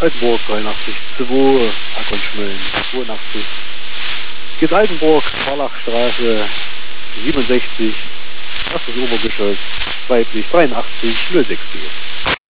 Altenburg 83 2, Ackonschmölln 82. Altenburg, Parlachstraße 67, erstes Obergeschoss, weiblich 83 064.